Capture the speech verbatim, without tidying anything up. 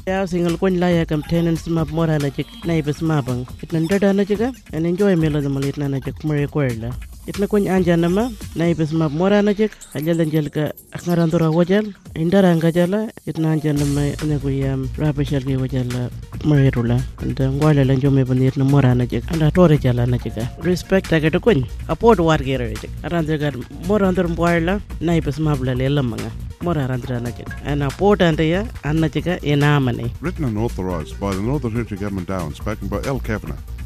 Ya single kun la ya kam tenants map mora na chik neighbors mabang. It nanda na chika and enjoy melo the malit na na chik mure kwela. It na kun anja nama neighbors map mora na chik ajal anjal ka akarantura wajal indara ngajala it na anja nama na kuyam rapishal ki wajal mure rula and ngwala la jome banir na mora na chik anda tore jala na chika respect agata kun aport war gere chik aranjar gar mora andur boila neighbors mabla lela manga mora arandra na chik and aport andaya anna chika enamane. Written and authorised by the Northern Territory Government Downs, spoken by L. Kavanagh.